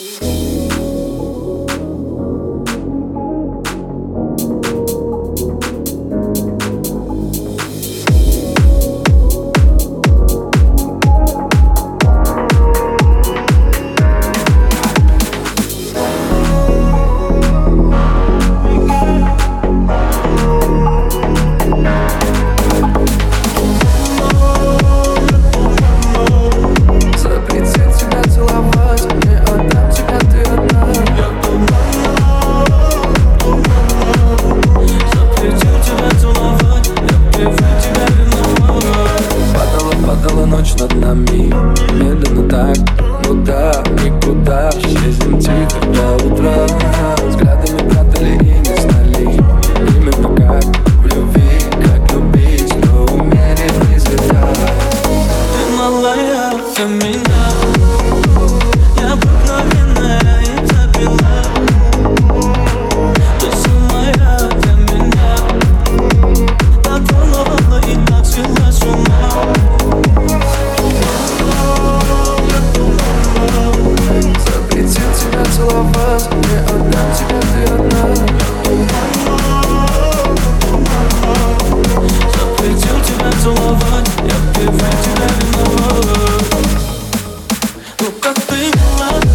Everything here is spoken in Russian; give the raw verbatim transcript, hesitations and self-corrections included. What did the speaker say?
Ночь над нами, медленно так, ну да, никуда. Исчезнем тихо до утра. Взглядами прятали и не знали время, пока в любви, как любить, но умереть нельзя. Ты малая для меня, необыкновенная и запила. Ты самая для меня, так волновала и так свела с ума. Запретил тебя целовать, не отдам тебя, ты одна. Запретил тебя целовать, я первый тебя виноват. Ну как ты мила.